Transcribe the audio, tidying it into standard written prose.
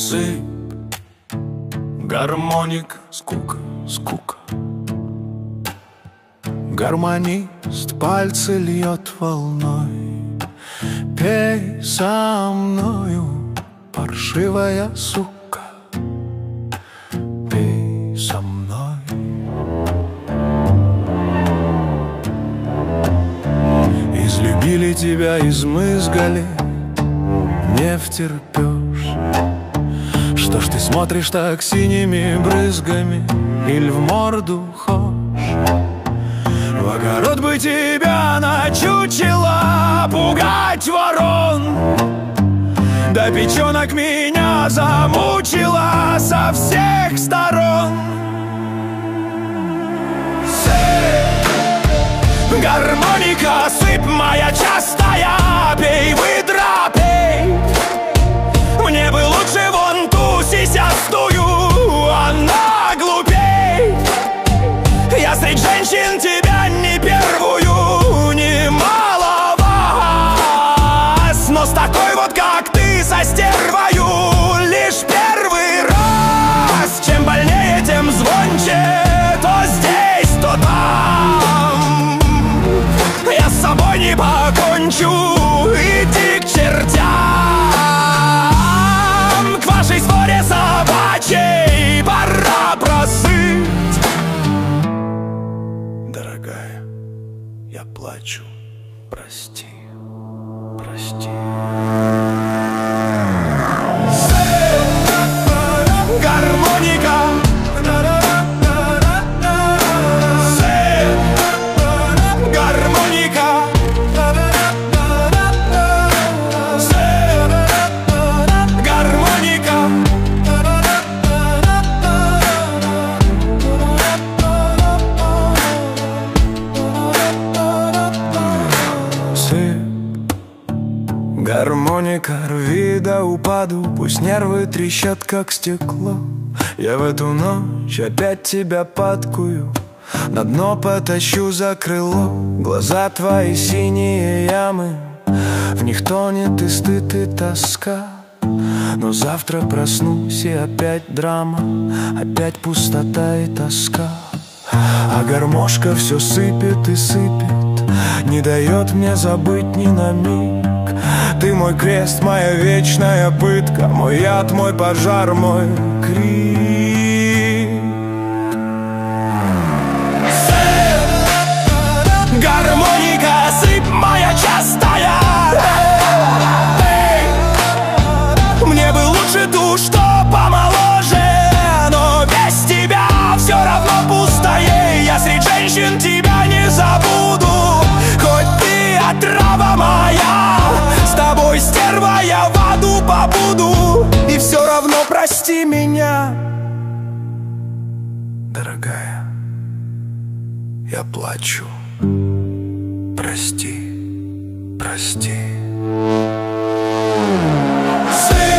Сыпь, гармоника, скука, скука. Гармонист пальцы льет волной. Пей со мною, паршивая сука, пей со мной. Излюбили тебя, измызгали, не втерпешь. Что ж ты смотришь так синими брызгами, иль в морду хошь? В огород бы тебя начучело пугать ворон, да печенок меня замучила со всех сторон. Гармоника, сыпь моя частая, пей, выдра, пей. Мне бы лучше вон ту сисястую, она глупей. Я среди женщин тебя не первую, не маловаз, но с такой вот, как ты, со стервою, лишь первый раз. Чем больнее, тем звонче, то здесь, то там. Я с собой не покончу, иди к чертям. К вашей своре собачьей пора просыть. Дорогая, я плачу, прости, прости. Гармоника, гармоника, рви до упаду, пусть нервы трещат, как стекло. Я в эту ночь опять тебя подкую, на дно потащу за крыло. Глаза твои синие ямы, в них тонет и стыд, и тоска. Но завтра проснусь, и опять драма, опять пустота и тоска. А гармошка все сыпет и сыпет, не дает мне забыть ни на миг. Ты мой крест, моя вечная пытка, мой яд, мой пожар, мой крик. Гармоника, сыпь моя частая. Мне бы лучше ту, что помоложе, но без тебя все равно пустое. Я среди женщин тебя не забуду, хоть ты отрава моя. С тобой, стерва, я в аду побуду, и все равно прости меня. Дорогая, я плачу, прости, прости.